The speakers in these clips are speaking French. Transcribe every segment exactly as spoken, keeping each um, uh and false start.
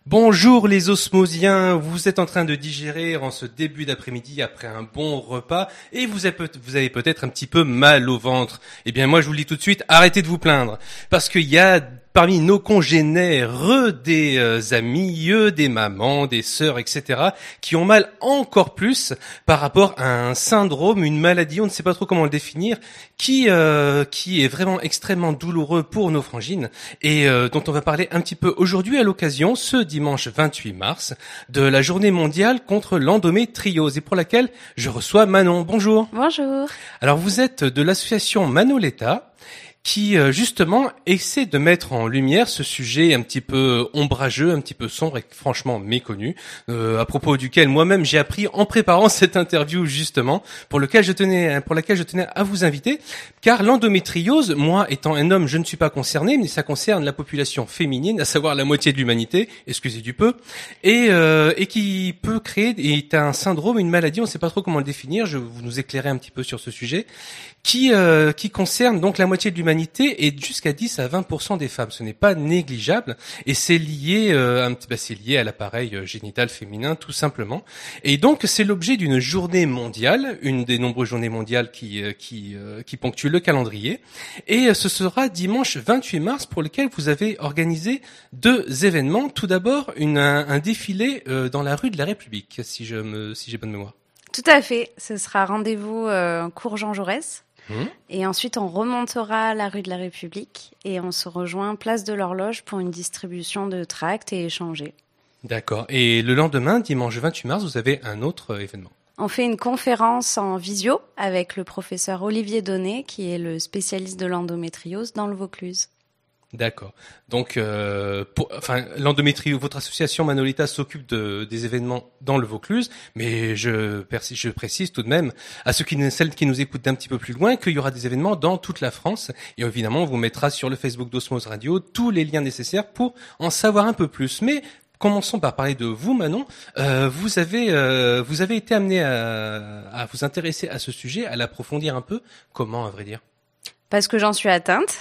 Bonjour les osmosiens, vous êtes en train de digérer en ce début d'après-midi après un bon repas et vous avez, peut- vous avez peut-être un petit peu mal au ventre. Eh bien moi je vous le dis tout de suite, arrêtez de vous plaindre parce qu'il y a parmi nos congénères des euh, amis, eux, des mamans, des sœurs, et cetera qui ont mal encore plus par rapport à un syndrome, une maladie, on ne sait pas trop comment le définir, qui euh, qui est vraiment extrêmement douloureux pour nos frangines et euh, dont on va parler un petit peu aujourd'hui à l'occasion, ce dimanche vingt-huit mars, de la journée mondiale contre l'endométriose et pour laquelle je reçois Manon. Bonjour. Bonjour. Alors vous êtes de l'association Manoletta qui euh, justement essaie de mettre en lumière ce sujet un petit peu ombrageux, un petit peu sombre et franchement méconnu, euh, à propos duquel moi-même j'ai appris en préparant cette interview justement, pour lequel je tenais, pour laquelle je tenais à vous inviter, car l'endométriose, moi étant un homme, je ne suis pas concerné, mais ça concerne la population féminine, à savoir la moitié de l'humanité, excusez du peu, et euh, et qui peut créer, est un syndrome, une maladie, on ne sait pas trop comment le définir, je vais vous nous éclairer un petit peu sur ce sujet, qui euh, qui concerne donc la moitié de l'humanité et jusqu'à dix à vingt pour cent des femmes. Ce n'est pas négligeable et c'est lié euh, un petit bah, c'est lié à l'appareil euh, génital féminin tout simplement. Et donc c'est l'objet d'une journée mondiale, une des nombreuses journées mondiales qui euh, qui euh, qui ponctuent le calendrier. Et euh, ce sera dimanche vingt-huit mars pour lequel vous avez organisé deux événements. Tout d'abord une un, un défilé euh, dans la rue de la République, si je me si j'ai bonne mémoire. Tout à fait. Ce sera rendez-vous euh, cours Jean Jaurès. Mmh. Et ensuite, on remontera la rue de la République et on se rejoint place de l'Horloge pour une distribution de tracts et échanger. D'accord. Et le lendemain, dimanche vingt-huit mars, vous avez un autre événement. On fait une conférence en visio avec le professeur Olivier Donnet, qui est le spécialiste de l'endométriose dans le Vaucluse. D'accord. Donc, euh, pour, enfin, l'endométriose, votre association Manoletta s'occupe de, des événements dans le Vaucluse, mais je, persiste, je précise tout de même à ceux qui, celles qui nous écoutent d'un petit peu plus loin qu'il y aura des événements dans toute la France. Et évidemment, on vous mettra sur le Facebook d'Osmose Radio tous les liens nécessaires pour en savoir un peu plus. Mais commençons par parler de vous, Manon. Euh, vous avez, euh, vous avez été amené à, à vous intéresser à ce sujet, à l'approfondir un peu. Comment, à vrai dire? Parce que j'en suis atteinte.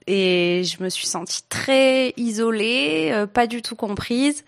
Et je me suis sentie très isolée, euh, pas du tout comprise.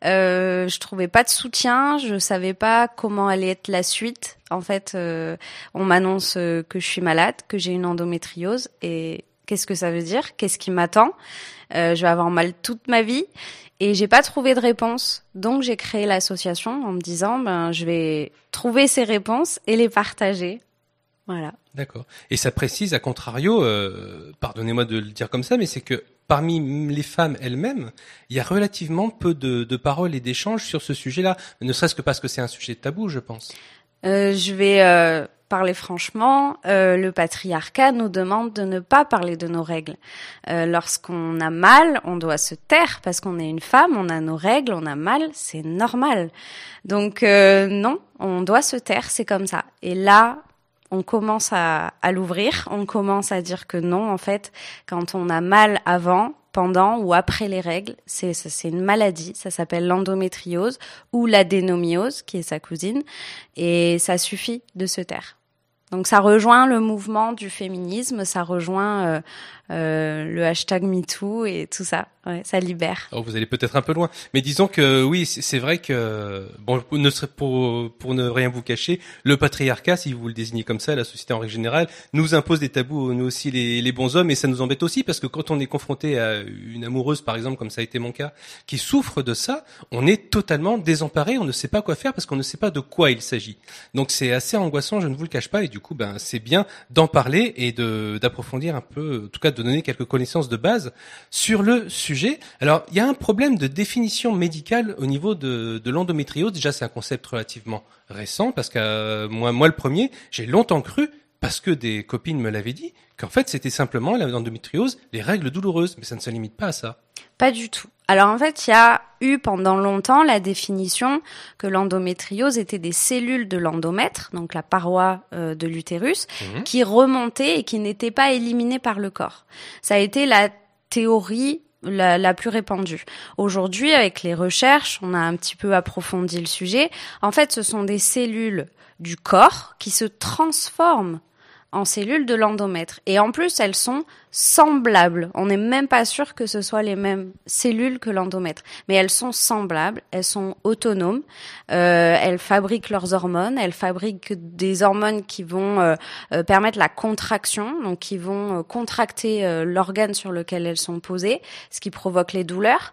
Euh, je trouvais pas de soutien, je savais pas comment allait être la suite. En fait, euh, on m'annonce que je suis malade, que j'ai une endométriose. Et qu'est-ce que ça veut dire? Qu'est-ce qui m'attend? euh, Je vais avoir mal toute ma vie. Et j'ai pas trouvé de réponse. Donc j'ai créé l'association en me disant, ben je vais trouver ces réponses et les partager. Voilà. D'accord. Et ça précise, à contrario, euh, pardonnez-moi de le dire comme ça, mais c'est que parmi les femmes elles-mêmes, il y a relativement peu de, de paroles et d'échanges sur ce sujet-là, ne serait-ce que parce que c'est un sujet tabou, je pense. Euh, je vais euh, parler franchement. Euh, le patriarcat nous demande de ne pas parler de nos règles. Euh, lorsqu'on a mal, on doit se taire parce qu'on est une femme, on a nos règles, on a mal, c'est normal. Donc euh, non, on doit se taire, c'est comme ça. Et là, on commence à, à l'ouvrir, on commence à dire que non, en fait, quand on a mal avant, pendant ou après les règles, c'est, c'est une maladie, ça s'appelle l'endométriose ou l'adénomiose, qui est sa cousine, et ça suffit de se taire. Donc ça rejoint le mouvement du féminisme, ça rejoint euh, euh, le hashtag MeToo et tout ça. Ouais, ça libère. Oh, vous allez peut-être un peu loin, mais disons que oui, c'est vrai que bon, ne serait pour pour ne rien vous cacher, le patriarcat, si vous le désignez comme ça, la société en règle générale, nous impose des tabous, nous aussi les les bons hommes, et ça nous embête aussi parce que quand on est confronté à une amoureuse, par exemple, comme ça a été mon cas, qui souffre de ça, on est totalement désemparé, on ne sait pas quoi faire parce qu'on ne sait pas de quoi il s'agit. Donc c'est assez angoissant, je ne vous le cache pas, et du coup, ben c'est bien d'en parler et de d'approfondir un peu, en tout cas de donner quelques connaissances de base sur le sujet. Alors, il y a un problème de définition médicale au niveau de, de l'endométriose. Déjà, c'est un concept relativement récent parce que euh, moi, moi le premier, j'ai longtemps cru, parce que des copines me l'avaient dit, qu'en fait, c'était simplement l'endométriose, les règles douloureuses. Mais ça ne se limite pas à ça. Pas du tout. Alors en fait, il y a eu pendant longtemps la définition que l'endométriose était des cellules de l'endomètre, donc la paroi euh, de l'utérus, mmh. qui remontaient et qui n'étaient pas éliminées par le corps. Ça a été la théorie La, la plus répandue. Aujourd'hui, avec les recherches, on a un petit peu approfondi le sujet. En fait, ce sont des cellules du corps qui se transforment en cellules de l'endomètre. Et en plus, elles sont semblables. On n'est même pas sûr que ce soit les mêmes cellules que l'endomètre. Mais elles sont semblables, elles sont autonomes, euh, elles fabriquent leurs hormones, elles fabriquent des hormones qui vont euh, euh, permettre la contraction, donc qui vont euh, contracter euh, l'organe sur lequel elles sont posées, ce qui provoque les douleurs.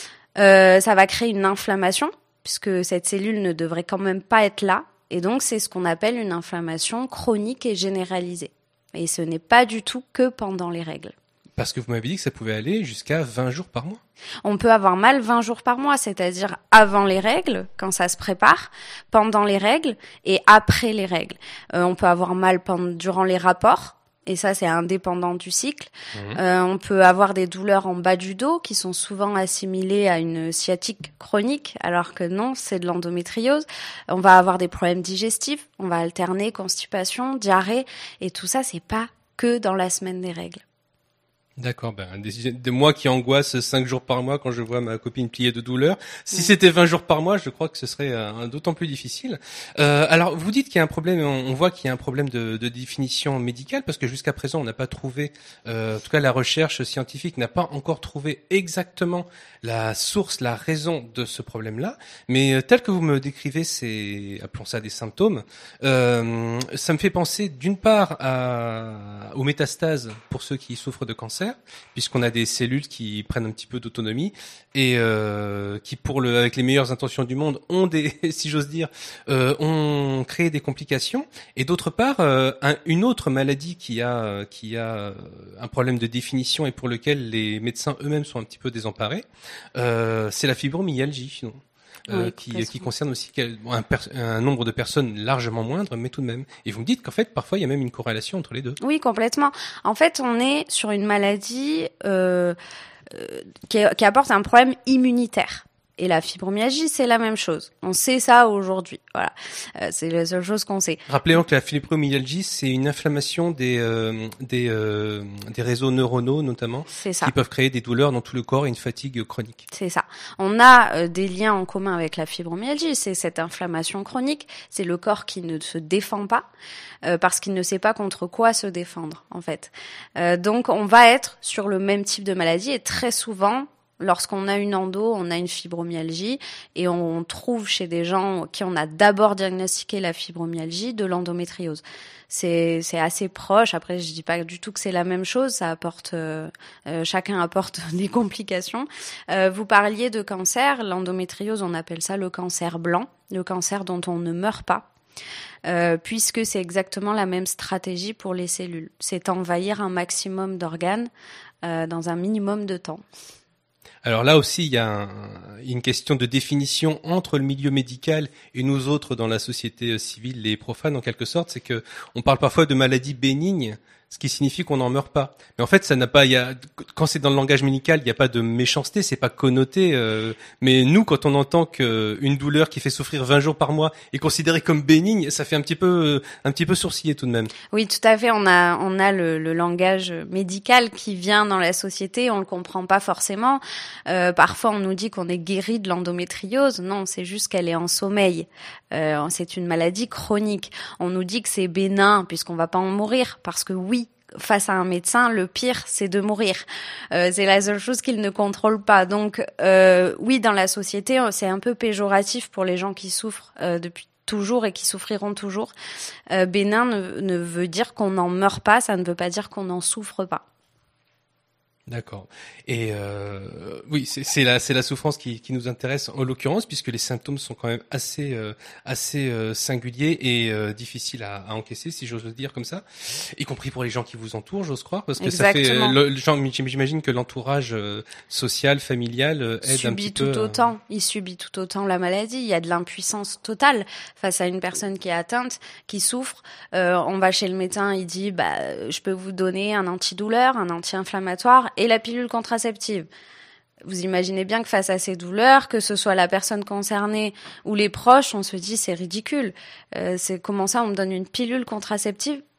Euh, ça va créer une inflammation, puisque cette cellule ne devrait quand même pas être là. Et donc, c'est ce qu'on appelle une inflammation chronique et généralisée. Et ce n'est pas du tout que pendant les règles. Parce que vous m'avez dit que ça pouvait aller jusqu'à vingt jours par mois. On peut avoir mal vingt jours par mois, c'est-à-dire avant les règles, quand ça se prépare, pendant les règles et après les règles. Euh, on peut avoir mal pendant, durant les rapports. Et ça, c'est indépendant du cycle. Mmh. Euh, on peut avoir des douleurs en bas du dos qui sont souvent assimilées à une sciatique chronique, alors que non, c'est de l'endométriose. On va avoir des problèmes digestifs, on va alterner constipation, diarrhée, et tout ça, c'est pas que dans la semaine des règles. D'accord, ben des, des mois qui angoissent cinq jours par mois quand je vois ma copine plier de douleur. Si oui. C'était vingt jours par mois, je crois que ce serait euh, d'autant plus difficile. Euh, alors, vous dites qu'il y a un problème, on, on voit qu'il y a un problème de, de définition médicale, parce que jusqu'à présent, on n'a pas trouvé, euh, en tout cas la recherche scientifique n'a pas encore trouvé exactement la source, la raison de ce problème-là. Mais euh, tel que vous me décrivez, c'est, appelons ça des symptômes, euh, ça me fait penser d'une part à, aux métastases pour ceux qui souffrent de cancer, puisqu'on a des cellules qui prennent un petit peu d'autonomie et euh, qui, pour le, avec les meilleures intentions du monde, ont des, si j'ose dire, euh, ont créé des complications. Et d'autre part, euh, un, une autre maladie qui a, qui a un problème de définition et pour lequel les médecins eux-mêmes sont un petit peu désemparés, euh, c'est la fibromyalgie. Non Euh, oui, qui, qui concerne aussi un, per- un nombre de personnes largement moindre, mais tout de même. Et vous me dites qu'en fait, parfois, il y a même une corrélation entre les deux. Oui, complètement. En fait, on est sur une maladie euh, euh, qui, qui apporte un problème immunitaire. Et la fibromyalgie, c'est la même chose. On sait ça aujourd'hui. Voilà, euh, c'est la seule chose qu'on sait. Rappelons que la fibromyalgie, c'est une inflammation des euh, des euh, des réseaux neuronaux notamment, qui peuvent créer des douleurs dans tout le corps et une fatigue chronique. C'est ça. On a euh, des liens en commun avec la fibromyalgie. C'est cette inflammation chronique. C'est le corps qui ne se défend pas euh, parce qu'il ne sait pas contre quoi se défendre en fait. Euh, donc on va être sur le même type de maladie et très souvent. Lorsqu'on a une endo, on a une fibromyalgie et on trouve chez des gens qui on a d'abord diagnostiqué la fibromyalgie de l'endométriose. C'est, c'est assez proche. Après, je dis pas du tout que c'est la même chose. Ça apporte, euh, euh, chacun apporte des complications. Euh, vous parliez de cancer. L'endométriose, on appelle ça le cancer blanc, le cancer dont on ne meurt pas. Euh, puisque c'est exactement la même stratégie pour les cellules. C'est envahir un maximum d'organes euh, dans un minimum de temps. Alors là aussi, il y a un, une question de définition entre le milieu médical et nous autres dans la société civile et profane en quelque sorte. C'est que on parle parfois de maladies bénignes, ce qui signifie qu'on n'en meurt pas. Mais en fait, ça n'a pas. Il y a quand c'est dans le langage médical, il n'y a pas de méchanceté, c'est pas connoté. Euh, mais nous, quand on entend qu'une douleur qui fait souffrir vingt jours par mois est considérée comme bénigne, ça fait un petit peu, un petit peu sourciller tout de même. Oui, tout à fait. On a, on a le, le langage médical qui vient dans la société, on le comprend pas forcément. Euh, parfois, on nous dit qu'on est guéri de l'endométriose. Non, c'est juste qu'elle est en sommeil. Euh, c'est une maladie chronique. On nous dit que c'est bénin puisqu'on va pas en mourir, parce que oui. Face à un médecin, le pire, c'est de mourir. Euh, c'est la seule chose qu'il ne contrôle pas. Donc, euh, oui, dans la société, c'est un peu péjoratif pour les gens qui souffrent euh, depuis toujours et qui souffriront toujours. Euh, bénin ne, ne veut dire qu'on n'en meurt pas, ça ne veut pas dire qu'on n'en souffre pas. D'accord. Et euh, oui, c'est, c'est la c'est la souffrance qui, qui nous intéresse en l'occurrence, puisque les symptômes sont quand même assez euh, assez euh, singuliers et euh, difficiles à, à encaisser, si j'ose le dire comme ça, y compris pour les gens qui vous entourent, j'ose croire, parce que Exactement. ça fait le, genre, j'imagine que l'entourage euh, social, familial euh, aide subit un petit tout peu. autant. Il subit tout autant la maladie. Il y a de l'impuissance totale face à une personne qui est atteinte, qui souffre. Euh, on va chez le médecin, il dit bah je peux vous donner un antidouleur, un anti-inflammatoire et la pilule contraceptive. Vous imaginez bien que face à ces douleurs, que ce soit la personne concernée ou les proches, on se dit c'est ridicule. Euh, c'est comment ça on me donne une pilule contraceptive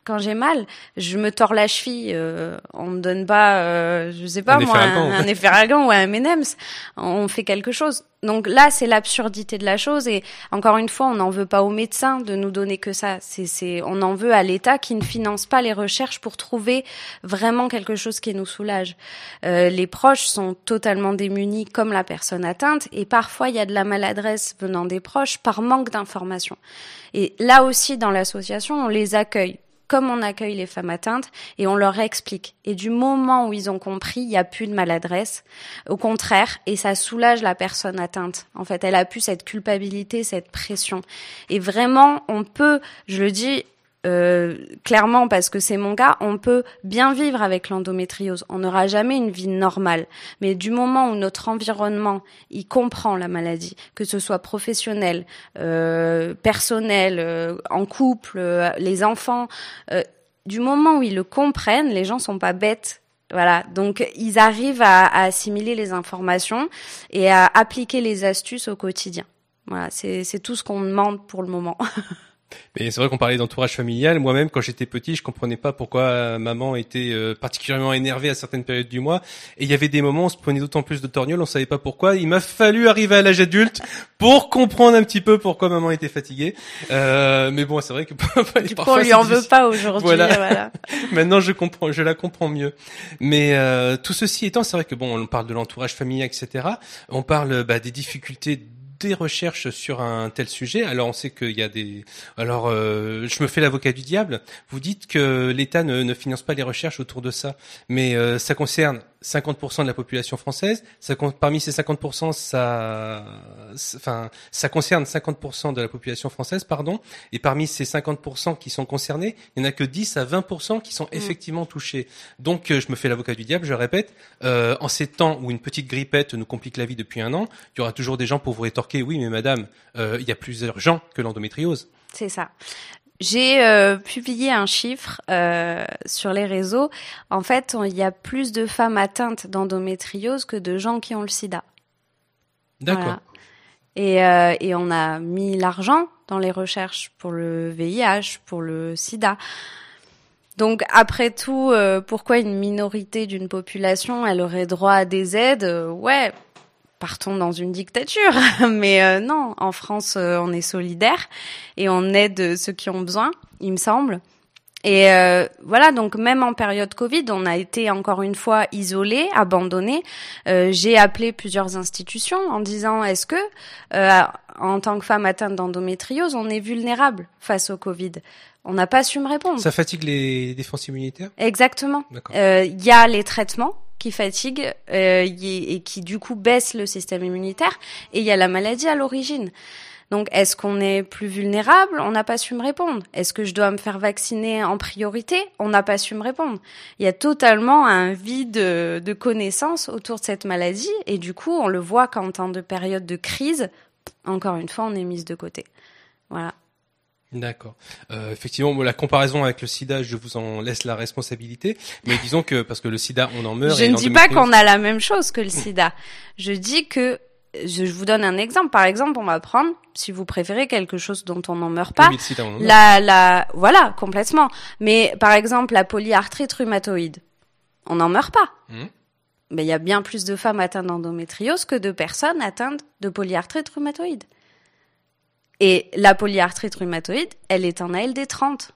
quand j'ai mal, je me tords la cheville, euh, on me donne pas, euh, je sais pas un moi, un, un efferalgan ou un M and M's, on fait quelque chose. Donc là, c'est l'absurdité de la chose et encore une fois, on n'en veut pas aux médecins de nous donner que ça. C'est, c'est, on en veut à l'État qui ne finance pas les recherches pour trouver vraiment quelque chose qui nous soulage. Euh, les proches sont totalement démunis comme la personne atteinte et parfois il y a de la maladresse venant des proches par manque d'informations. Et là aussi, dans l'association, on les accueille comme on accueille les femmes atteintes et on leur explique. Et du moment où ils ont compris, il n'y a plus de maladresse. Au contraire, et ça soulage la personne atteinte. En fait, elle a plus cette culpabilité, cette pression. Et vraiment, on peut, je le dis euh, clairement parce que c'est mon cas, on peut bien vivre avec l'endométriose. On n'aura jamais une vie normale. Mais du moment où notre environnement, il comprend la maladie, que ce soit professionnel, euh, personnel, euh, en couple, euh, les enfants, euh, du moment où ils le comprennent, les gens sont pas bêtes. Voilà, donc ils arrivent à, à assimiler les informations et à appliquer les astuces au quotidien. Voilà, c'est, c'est tout ce qu'on demande pour le moment. Mais c'est vrai qu'on parlait d'entourage familial. Moi-même, quand j'étais petit, je comprenais pas pourquoi maman était euh, particulièrement énervée à certaines périodes du mois. Et il y avait des moments où on se prenait d'autant plus de torgnoles, on savait pas pourquoi. Il m'a fallu arriver à l'âge adulte pour comprendre un petit peu pourquoi maman était fatiguée. Euh, mais bon, c'est vrai que du coup, on lui en veut pas aujourd'hui. Voilà. voilà. Maintenant, je comprends, je la comprends mieux. Mais euh, tout ceci étant, c'est vrai que bon, on parle de l'entourage familial, et cetera. On parle bah, des difficultés des recherches sur un tel sujet. Alors on sait qu'il y a des. Alors euh, je me fais l'avocat du diable. Vous dites que l'État ne, ne finance pas les recherches autour de ça, mais euh, ça concerne cinquante pour cent de la population française. Ça, parmi ces cinquante pour cent, ça, enfin, ça concerne cinquante pour cent de la population française, pardon. Et parmi ces cinquante pour cent qui sont concernés, il n'y en a que dix à vingt pour cent qui sont effectivement touchés. Donc je me fais l'avocat du diable. Je répète, euh, en ces temps où une petite grippette nous complique la vie depuis un an, il y aura toujours des gens pour vous rétorquer. Oui, mais madame, euh, il y a plus urgent que l'endométriose. C'est ça. J'ai euh, publié un chiffre euh, sur les réseaux. En fait, il y a plus de femmes atteintes d'endométriose que de gens qui ont le sida. D'accord. Voilà. Et, euh, et on a mis l'argent dans les recherches pour le V I H, pour le sida. Donc après tout, euh, pourquoi une minorité d'une population, elle aurait droit à des aides ? euh, Ouais. Partons dans une dictature, mais euh, non, en France, euh, on est solidaire et on aide ceux qui ont besoin, il me semble. Et euh, voilà, donc même en période Covid, on a été encore une fois isolés, abandonnés. Euh, j'ai appelé plusieurs institutions en disant, est-ce que, euh, en tant que femme atteinte d'endométriose, on est vulnérable face au Covid ? On n'a pas su me répondre. Ça fatigue les défenses immunitaires ? Exactement. Il euh, y a les traitements qui fatiguent euh, et qui du coup baissent le système immunitaire, et il y a la maladie à l'origine. Donc est-ce qu'on est plus vulnérable ? On n'a pas su me répondre. Est-ce que je dois me faire vacciner en priorité ? On n'a pas su me répondre. Il y a totalement un vide de, de connaissances autour de cette maladie, et du coup on le voit qu'en temps de période de crise, encore une fois on est mise de côté. Voilà. D'accord. Euh, effectivement, la comparaison avec le sida, je vous en laisse la responsabilité. Mais disons que, parce que le sida, on en meurt. Je et ne dis pas qu'on a la même chose que le sida. Je dis que, je, je vous donne un exemple. Par exemple, on va prendre, si vous préférez, quelque chose dont on n'en meurt pas. Oui, le sida, on en meurt. La, la, voilà, complètement. Mais, par exemple, la polyarthrite rhumatoïde. On n'en meurt pas. Mmh. Mais il y a bien plus de femmes atteintes d'endométriose que de personnes atteintes de polyarthrite rhumatoïde. Et la polyarthrite rhumatoïde, elle est en A L D trente.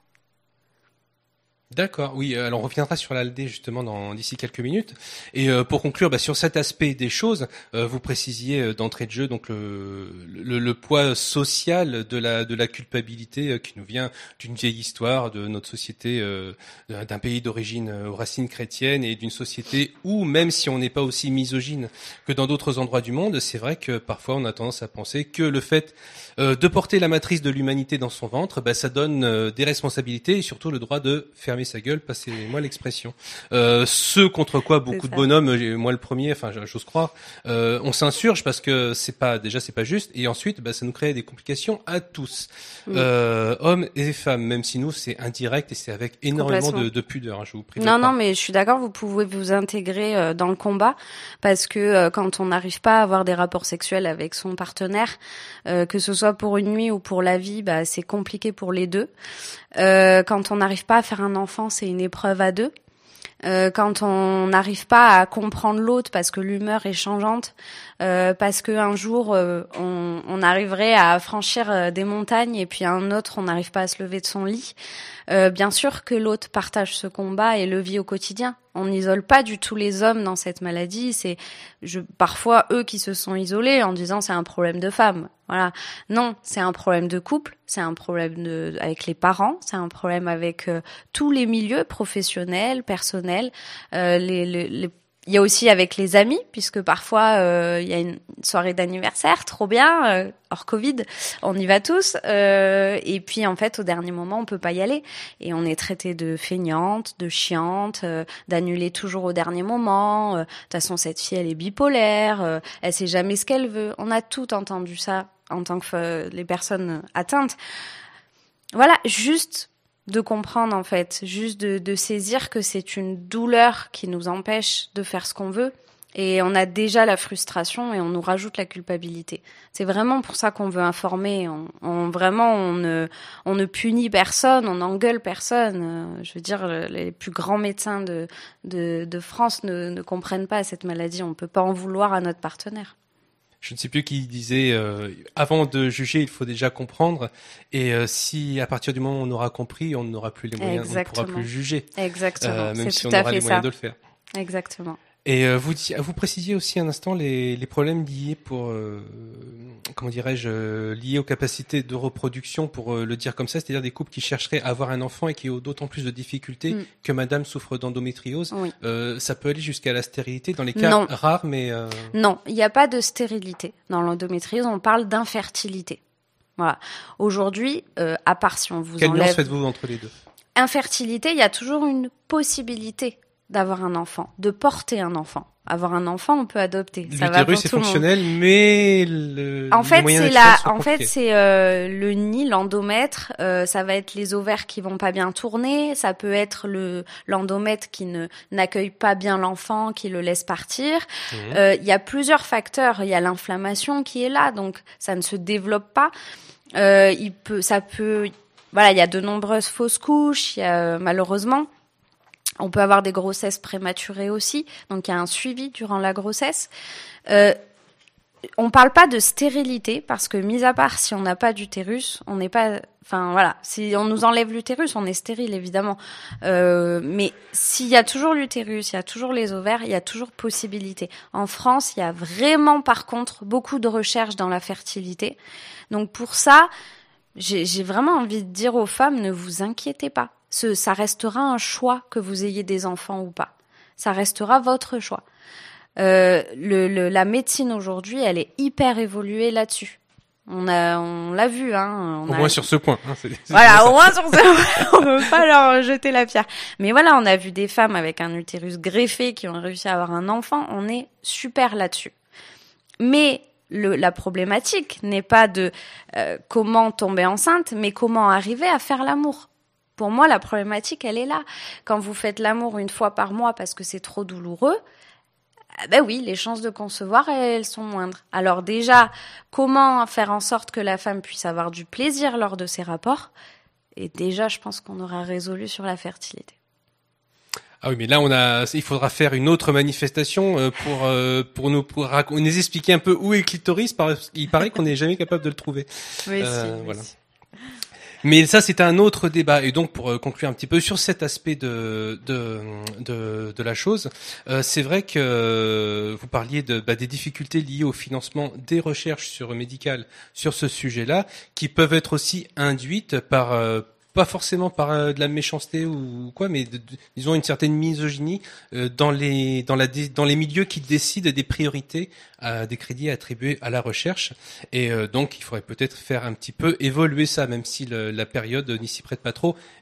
D'accord, oui. Alors on reviendra sur l'A L D justement dans d'ici quelques minutes. Et euh, pour conclure, bah, sur cet aspect des choses, euh, vous précisiez euh, d'entrée de jeu donc le, le, le poids social de la de la culpabilité euh, qui nous vient d'une vieille histoire de notre société, euh, d'un pays d'origine euh, aux racines chrétiennes et d'une société où même si on n'est pas aussi misogyne que dans d'autres endroits du monde, c'est vrai que parfois on a tendance à penser que le fait euh, de porter la matrice de l'humanité dans son ventre, bah, ça donne euh, des responsabilités et surtout le droit de fermer fermer sa gueule, passez-moi l'expression. Euh, ce contre quoi beaucoup de bonhommes, moi le premier, enfin j'ose croire, euh, on s'insurge parce que c'est pas déjà c'est pas juste, et ensuite bah, ça nous crée des complications à tous, mmh. euh, hommes et femmes, même si nous c'est indirect et c'est avec énormément de, de pudeur. Hein, je vous prie. Non non, mais je suis d'accord, vous pouvez vous intégrer dans le combat parce que euh, quand on n'arrive pas à avoir des rapports sexuels avec son partenaire, euh, que ce soit pour une nuit ou pour la vie, bah c'est compliqué pour les deux. Euh, quand on n'arrive pas à faire un enfant, c'est une épreuve à deux. Euh, quand on n'arrive pas à comprendre l'autre parce que l'humeur est changeante, euh, parce que un jour euh, on, on arriverait à franchir euh, des montagnes et puis un autre on n'arrive pas à se lever de son lit. Euh, bien sûr que l'autre partage ce combat et le vit au quotidien. On n'isole pas du tout les hommes dans cette maladie. C'est je, parfois eux qui se sont isolés en disant c'est un problème de femme. Voilà. Non, c'est un problème de couple, c'est un problème de, avec les parents, c'est un problème avec euh, tous les milieux professionnels, personnels, euh, les, les, les il y a aussi avec les amis, puisque parfois euh, il y a une soirée d'anniversaire, trop bien, euh, hors Covid, on y va tous, euh, et puis en fait au dernier moment on peut pas y aller, et on est traité de feignante, de chiante, euh, d'annuler toujours au dernier moment. De euh, toute façon cette fille elle est bipolaire, euh, elle sait jamais ce qu'elle veut. On a tout entendu ça en tant que euh, les personnes atteintes. Voilà, juste de comprendre en fait, juste de, de saisir que c'est une douleur qui nous empêche de faire ce qu'on veut, et on a déjà la frustration et on nous rajoute la culpabilité. C'est vraiment pour ça qu'on veut informer. On, on vraiment on ne on ne punit personne, on n'engueule personne. Je veux dire, les plus grands médecins de de, de France ne, ne comprennent pas cette maladie. On peut pas en vouloir à notre partenaire. Je ne sais plus qui disait euh, avant de juger, il faut déjà comprendre. Et euh, si à partir du moment où on aura compris, on n'aura plus les moyens, Exactement. on ne pourra plus juger. Exactement. Euh, même C'est si tout on à aura fait les moyens ça. de le faire. Exactement. Et euh, vous vous précisiez aussi un instant les, les problèmes liés pour euh, comment dirais-je liés aux capacités de reproduction, pour euh, le dire comme ça, c'est-à-dire des couples qui chercheraient à avoir un enfant et qui ont d'autant plus de difficultés mm. que Madame souffre d'endométriose. Oui. Euh, ça peut aller jusqu'à la stérilité dans les cas non. rares, mais euh... non, il n'y a pas de stérilité dans l'endométriose. On parle d'infertilité. Voilà. Aujourd'hui, euh, à part si on vous Quelle enlève. nuance faites-vous entre les deux? Infertilité, il y a toujours une possibilité d'avoir un enfant, de porter un enfant. Avoir un enfant, on peut adopter. Ça va pour L'utérus est fonctionnel, mais le, en fait, les c'est la, en fait, c'est euh, le nid, l'endomètre. Euh, ça va être les ovaires qui vont pas bien tourner. Ça peut être le l'endomètre qui ne n'accueille pas bien l'enfant, qui le laisse partir. Il mmh. euh, y a plusieurs facteurs. Il y a l'inflammation qui est là, donc ça ne se développe pas. Euh, il peut, ça peut, voilà, il y a de nombreuses fausses couches. Il y a malheureusement. On peut avoir des grossesses prématurées aussi, donc il y a un suivi durant la grossesse. Euh, on parle pas de stérilité parce que, mis à part si on n'a pas d'utérus, on n'est pas. Enfin voilà, si on nous enlève l'utérus, on est stérile évidemment. Euh, mais s'il y a toujours l'utérus, il y a toujours les ovaires, il y a toujours possibilité. En France, il y a vraiment par contre beaucoup de recherches dans la fertilité. Donc pour ça, j'ai, j'ai vraiment envie de dire aux femmes, ne vous inquiétez pas. Ce, ça restera un choix que vous ayez des enfants ou pas. Ça restera votre choix. Euh, le, le, la médecine aujourd'hui, elle est hyper évoluée là-dessus. On a, on l'a vu, hein. On au a... moins sur ce point. Hein, c'est, c'est voilà, au moins sur ce point. On ne peut pas leur jeter la pierre. Mais voilà, on a vu des femmes avec un utérus greffé qui ont réussi à avoir un enfant. On est super là-dessus. Mais le, la problématique n'est pas de euh, comment tomber enceinte, mais comment arriver à faire l'amour. Pour moi, la problématique, elle est là. Quand vous faites l'amour une fois par mois parce que c'est trop douloureux, ben oui, les chances de concevoir, elles sont moindres. Alors déjà, comment faire en sorte que la femme puisse avoir du plaisir lors de ses rapports? Et déjà, je pense qu'on aura résolu sur la fertilité. Ah oui, mais là, on a, il faudra faire une autre manifestation pour euh, pour nous pour nous expliquer un peu où est le clitoris, parce qu'il paraît qu'on n'est jamais capable de le trouver. Oui, euh, si, voilà. Oui. Mais ça, c'est un autre débat. Et donc, pour conclure un petit peu sur cet aspect de de de, de la chose, euh, c'est vrai que vous parliez de bah, des difficultés liées au financement des recherches sur médicales sur ce sujet-là, qui peuvent être aussi induites par euh, pas forcément par euh, de la méchanceté ou quoi, mais de, de, disons une certaine misogynie euh, dans les dans la dans les milieux qui décident des priorités, euh, des crédits attribués à la recherche. Et euh, donc il faudrait peut-être faire un petit peu évoluer ça, même si le, la période n'y s'y prête pas trop.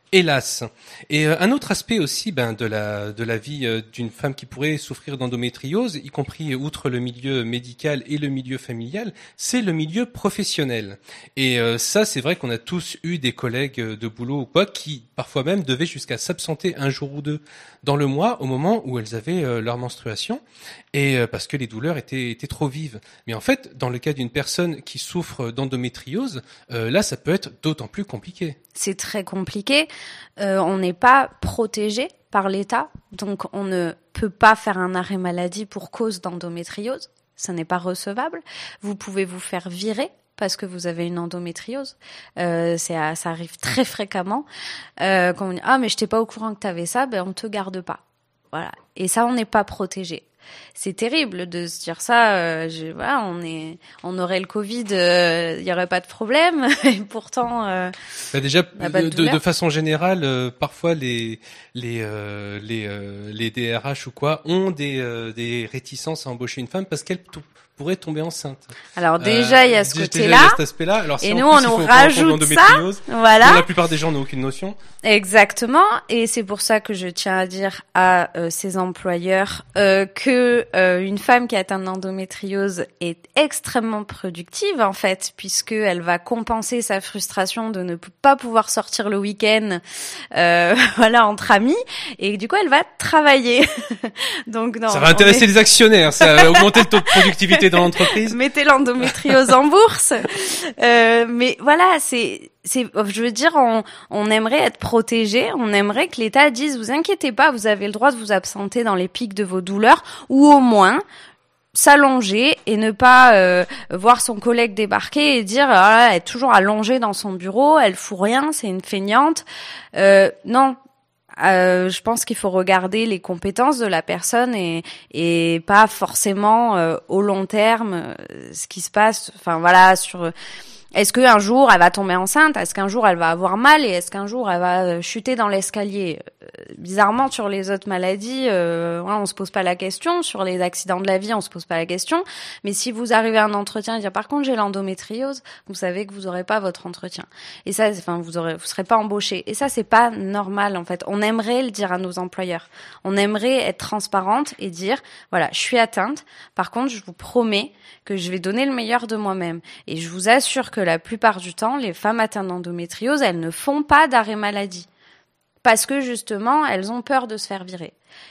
Hélas. Et euh, un autre aspect aussi ben, de la de la vie euh, d'une femme qui pourrait souffrir d'endométriose, y compris outre le milieu médical et le milieu familial, c'est le milieu professionnel. Et euh, ça, c'est vrai qu'on a tous eu des collègues de boulot ou quoi qui parfois même devaient jusqu'à s'absenter un jour ou deux dans le mois au moment où elles avaient euh, leur menstruation, et euh, parce que les douleurs étaient étaient trop vives. Mais en fait, dans le cas d'une personne qui souffre d'endométriose, euh, là, ça peut être d'autant plus compliqué. C'est très compliqué. Euh, on n'est pas protégé par l'État, donc on ne peut pas faire un arrêt maladie pour cause d'endométriose. Ça n'est pas recevable. Vous pouvez vous faire virer parce que vous avez une endométriose. Euh, c'est, ça arrive très fréquemment. Euh, quand on dit « Ah, mais je t'ai pas au courant que tu avais ça », ben on te garde pas. Voilà. Et ça, on n'est pas protégé. C'est terrible de se dire ça. Euh, je, voilà, on est, on aurait le Covid, il euh, y aurait pas de problème. Et pourtant, euh, bah déjà, de, de, de façon générale, euh, parfois les les euh, les euh, les D R H ou quoi ont des euh, des réticences à embaucher une femme parce qu'elle t- pourrait tomber enceinte. Alors déjà, il euh, y a ce côté-là. Cet aspect-là. Alors, si et en nous, plus, on nous rajoute ça. Voilà. Dont la plupart des gens n'ont aucune notion. Exactement. Et c'est pour ça que je tiens à dire à euh, ces employeurs euh, que euh, une femme qui a atteint d'endométriose est extrêmement productive en fait, puisque elle va compenser sa frustration de ne pas pouvoir sortir le week-end, euh, voilà, entre amis, et du coup, elle va travailler. Donc non. Ça va intéresser est... les actionnaires. Ça va augmenter le taux de productivité dans l'entreprise. Mettez l'endométriose en bourse. Euh, mais voilà, c'est, c'est, je veux dire, on, on aimerait être protégé, on aimerait que l'État dise, vous inquiétez pas, vous avez le droit de vous absenter dans les pics de vos douleurs, ou au moins s'allonger et ne pas euh, voir son collègue débarquer et dire, ah, elle est toujours allongée dans son bureau, elle fout rien, c'est une feignante. Euh, non. Euh, je pense qu'il faut regarder les compétences de la personne et, et pas forcément euh, au long terme euh, ce qui se passe. Enfin voilà, sur est-ce qu'un jour elle va tomber enceinte, est-ce qu'un jour elle va avoir mal et est-ce qu'un jour elle va chuter dans l'escalier. Euh, bizarrement, sur les autres maladies, euh, voilà, on se pose pas la question. Sur les accidents de la vie, on se pose pas la question. Mais si vous arrivez à un entretien et dire par contre j'ai l'endométriose, vous savez que vous aurez pas votre entretien. Et ça, enfin vous aurez, vous serez pas embauché. Et ça, c'est pas normal en fait. On aimerait le dire à nos employeurs. On aimerait être transparente et dire voilà, je suis atteinte. Par contre, je vous promets que je vais donner le meilleur de moi-même. Et je vous assure que la plupart du temps, les femmes atteintes d'endométriose, elles ne font pas d'arrêt maladie. Parce que justement, elles ont peur de se faire virer.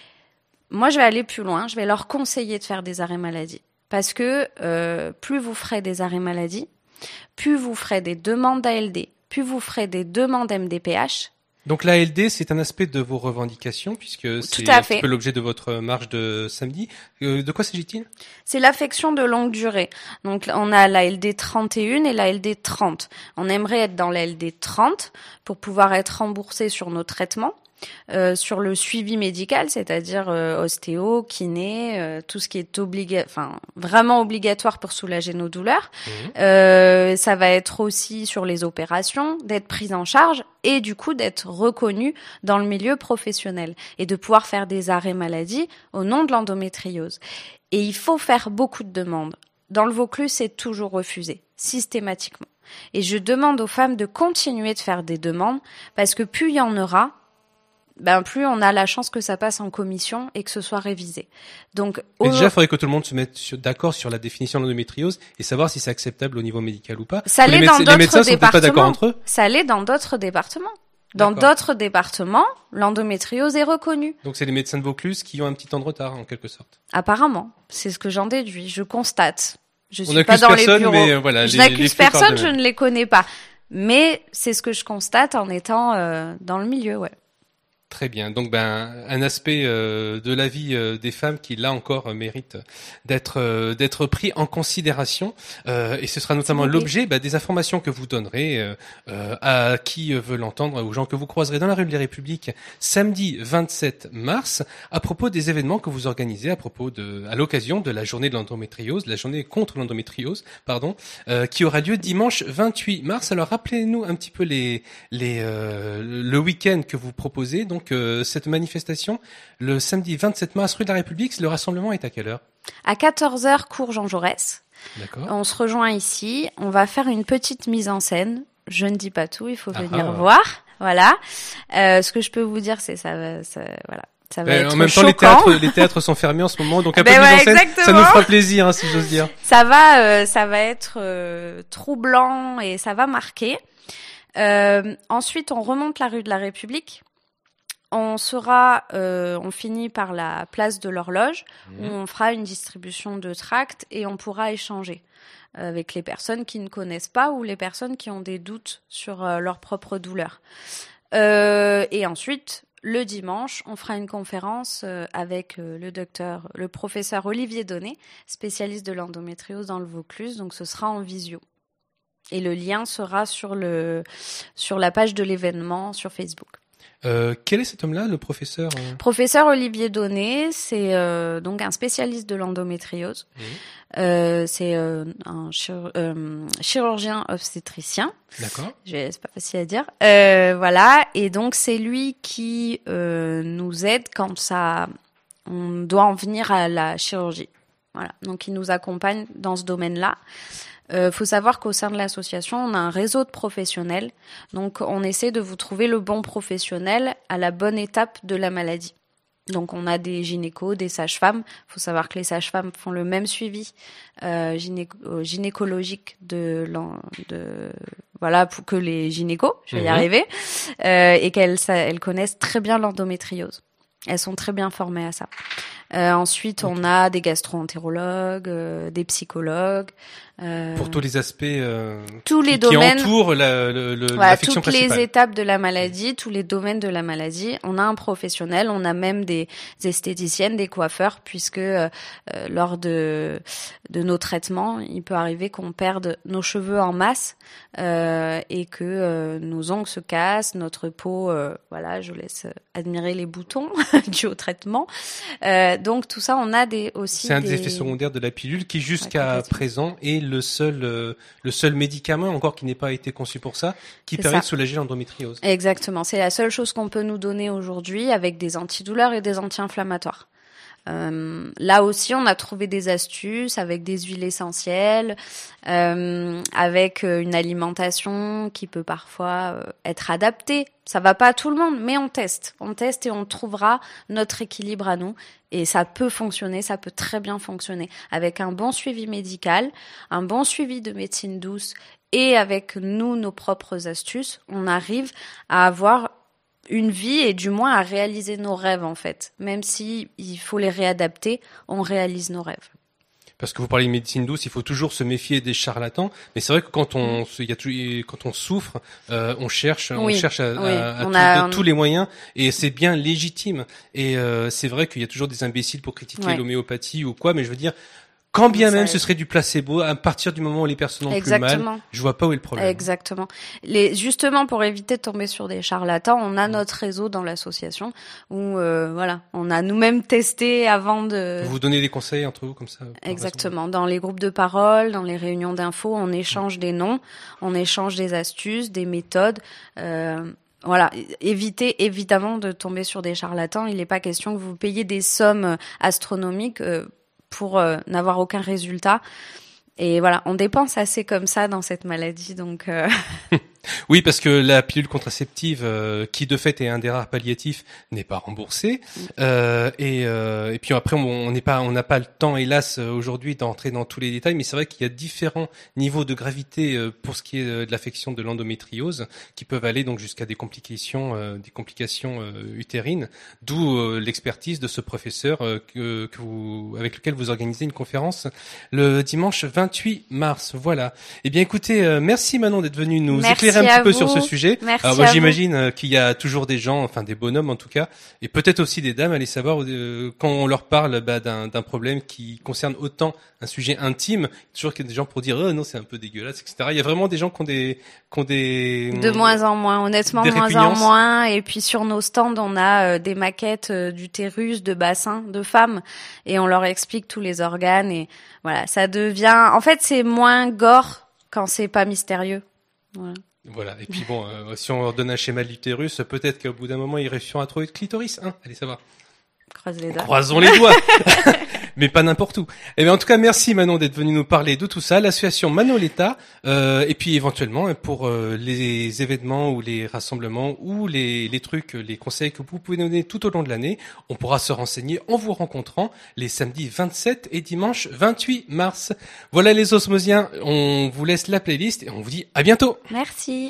Moi, je vais aller plus loin. Je vais leur conseiller de faire des arrêts maladie. Parce que euh, plus vous ferez des arrêts maladie, plus vous ferez des demandes d'A L D, plus vous ferez des demandes M D P H. Donc l'A L D, c'est un aspect de vos revendications, puisque c'est un petit peu l'objet de votre marche de samedi. Euh, de quoi s'agit-il ? C'est l'affection de longue durée. Donc on a l'A L D trente et un et l'A L D trente. On aimerait être dans l'A L D trente pour pouvoir être remboursé sur nos traitements. Euh, sur le suivi médical, c'est-à-dire euh, ostéo, kiné, euh, tout ce qui est obliga- enfin vraiment obligatoire pour soulager nos douleurs. Mmh. Euh, ça va être aussi sur les opérations, d'être prise en charge et du coup d'être reconnu dans le milieu professionnel et de pouvoir faire des arrêts maladie au nom de l'endométriose. Et il faut faire beaucoup de demandes. Dans le Vaucluse, c'est toujours refusé, systématiquement. Et je demande aux femmes de continuer de faire des demandes parce que plus il y en aura, ben plus on a la chance que ça passe en commission et que ce soit révisé. Donc au... déjà, il faudrait que tout le monde se mette sur, d'accord sur la définition de l'endométriose et savoir si c'est acceptable au niveau médical ou pas. Ça l'est dans d'autres les médecins sont peut-être pas d'accord entre eux. Ça l'est dans d'autres départements. Dans D'accord. d'autres départements, l'endométriose est reconnue. Donc c'est les médecins de Vaucluse qui ont un petit temps de retard en quelque sorte. Apparemment, c'est ce que j'en déduis. Je constate. Je on suis pas dans personne, les bureaux. Mais voilà, je les, n'accuse les personne, je ne les connais pas. Mais c'est ce que je constate en étant euh, dans le milieu, ouais. Très bien. Donc, ben, un aspect euh, de la vie euh, des femmes qui, là encore, euh, mérite d'être euh, d'être pris en considération. Euh, et ce sera notamment l'objet ben, des informations que vous donnerez euh, euh, à qui veut l'entendre, aux gens que vous croiserez dans la rue de la République samedi vingt-sept mars, à propos des événements que vous organisez à propos de, à l'occasion de la journée de l'endométriose, la journée contre l'endométriose, pardon, euh, qui aura lieu dimanche vingt-huit mars. Alors, rappelez-nous un petit peu les les euh, le week-end que vous proposez. Donc, Donc euh, cette manifestation, le samedi vingt-sept mars, rue de la République, le rassemblement est à quelle heure ? À quatorze heures, cours Jean Jaurès. D'accord. On se rejoint ici, on va faire une petite mise en scène. Je ne dis pas tout, il faut venir ah. voir. Voilà. Euh, ce que je peux vous dire, c'est ça, va, ça voilà. Ça va euh, être en même choquant. temps, les théâtres, les théâtres sont fermés en ce moment, donc un ben peu de ouais, mise en scène, exactement. ça nous fera plaisir, hein, si j'ose dire. Ça va, euh, ça va être euh, troublant et ça va marquer. Euh, ensuite, on remonte la rue de la République. On sera, euh, on finit par la place de l'Horloge, mmh. où on fera une distribution de tracts et on pourra échanger avec les personnes qui ne connaissent pas ou les personnes qui ont des doutes sur euh, leur propre douleur. Euh, et ensuite, le dimanche, on fera une conférence euh, avec euh, le docteur, le professeur Olivier Donnet, spécialiste de l'endométriose dans le Vaucluse. Donc, ce sera en visio. Et le lien sera sur le sur la page de l'événement sur Facebook. Euh, quel est cet homme-là, le professeur euh... Professeur Olivier Donnet, c'est euh, donc un spécialiste de l'endométriose. Mmh. Euh, c'est euh, un chir- euh, chirurgien obstétricien. D'accord. Je, c'est pas facile à dire. Euh, voilà, et donc c'est lui qui euh, nous aide quand ça, on doit en venir à la chirurgie. Voilà, donc il nous accompagne dans ce domaine-là. Euh, faut savoir qu'au sein de l'association, on a un réseau de professionnels. Donc, on essaie de vous trouver le bon professionnel à la bonne étape de la maladie. Donc, on a des gynécos, des sages-femmes. Faut savoir que les sages-femmes font le même suivi euh, gynéco- gynécologique de, de voilà pour que les gynécos. Je vais mmh. y arriver euh, et qu'elles ça, elles connaissent très bien l'endométriose. Elles sont très bien formées à ça. Euh, ensuite, okay. on a des gastro-entérologues, euh, des psychologues. Euh, Pour tous les aspects euh, tous les qui, domaines, qui entourent la, le, le, voilà, l'affection toutes principale. les étapes de la maladie, tous les domaines de la maladie. On a un professionnel, on a même des esthéticiennes, des coiffeurs, puisque euh, lors de, de nos traitements, il peut arriver qu'on perde nos cheveux en masse euh, et que euh, nos ongles se cassent, notre peau, euh, voilà, je vous laisse admirer les boutons dus au traitement. Euh, donc tout ça, on a des aussi. C'est un des... des effets secondaires de la pilule qui, jusqu'à ouais, présent, est le seul euh, le seul médicament encore qui n'ait pas été conçu pour ça, qui c'est permet ça. de soulager l'endométriose. Exactement, c'est la seule chose qu'on peut nous donner aujourd'hui avec des antidouleurs et des anti-inflammatoires. Euh, là aussi, on a trouvé des astuces avec des huiles essentielles, euh, avec une alimentation qui peut parfois être adaptée. Ça va pas à tout le monde, mais on teste. On teste et on trouvera notre équilibre à nous. Et ça peut fonctionner, ça peut très bien fonctionner. Avec un bon suivi médical, un bon suivi de médecine douce et avec nous, nos propres astuces, on arrive à avoir une vie et du moins à réaliser nos rêves en fait. Même si il faut les réadapter, on réalise nos rêves. Parce que vous parlez de médecine douce, il faut toujours se méfier des charlatans. Mais c'est vrai que quand on, il y a tout, quand on souffre, euh, on cherche, oui, on cherche à, oui. à, à on tout, a, tous les moyens, et c'est bien légitime. Et euh, c'est vrai qu'il y a toujours des imbéciles pour critiquer ouais. l'homéopathie ou quoi, mais je veux dire. Quand bien même ce serait du placebo, à partir du moment où les personnes ont Exactement. plus mal, je vois pas où est le problème. Exactement. Les, justement, pour éviter de tomber sur des charlatans, on a notre réseau dans l'association où, euh, voilà, on a nous-mêmes testé avant de... Vous vous donnez des conseils entre vous comme ça? Exactement. Dans les groupes de parole, dans les réunions d'infos, on échange mmh. des noms, on échange des astuces, des méthodes. Euh, Voilà, évitez évidemment de tomber sur des charlatans. Il n'est pas question que vous payiez des sommes astronomiques euh, pour euh, n'avoir aucun résultat. Et voilà, on dépense assez comme ça dans cette maladie, donc... Euh... Oui, parce que la pilule contraceptive, euh, qui de fait est un des rares palliatifs, n'est pas remboursée. Euh, et, euh, et puis après, on n'est pas, on n'a pas le temps, hélas, aujourd'hui, d'entrer dans tous les détails. Mais c'est vrai qu'il y a différents niveaux de gravité euh, pour ce qui est de l'affection de l'endométriose, qui peuvent aller donc jusqu'à des complications, euh, des complications euh, utérines. D'où euh, l'expertise de ce professeur euh, que, que vous, avec lequel vous organisez une conférence le dimanche vingt-huit mars. Voilà. Eh bien, écoutez, euh, merci Manon d'être venue nous merci éclairer un petit peu vous. sur ce sujet. Merci Alors moi, à j'imagine vous. qu'il y a toujours des gens, enfin des bonhommes en tout cas, et peut-être aussi des dames, allez savoir euh, quand on leur parle bah, d'un, d'un problème qui concerne autant un sujet intime, toujours qu'il y a des gens pour dire oh non c'est un peu dégueulasse, et cetera. Il y a vraiment des gens qui ont des, qui ont des de moins en moins, honnêtement de moins en moins. Et puis sur nos stands, on a euh, des maquettes euh, d'utérus, de bassins, de femmes, et on leur explique tous les organes. Et voilà, ça devient, en fait, c'est moins gore quand c'est pas mystérieux. Voilà. Voilà. Et puis bon, euh, si on leur donne un schéma de l'utérus, peut-être qu'au bout d'un moment, ils réussiront à trouver le clitoris, hein. Allez savoir. croise les doigts. Croisons les doigts. Mais pas n'importe où. Eh bien, en tout cas, merci Manon d'être venue nous parler de tout ça, l'association Manoletta, euh, et puis éventuellement pour euh, les événements ou les rassemblements ou les, les trucs, les conseils que vous pouvez nous donner tout au long de l'année, on pourra se renseigner en vous rencontrant les samedis vingt-sept et dimanche vingt-huit mars. Voilà les osmosiens, on vous laisse la playlist et on vous dit à bientôt. Merci.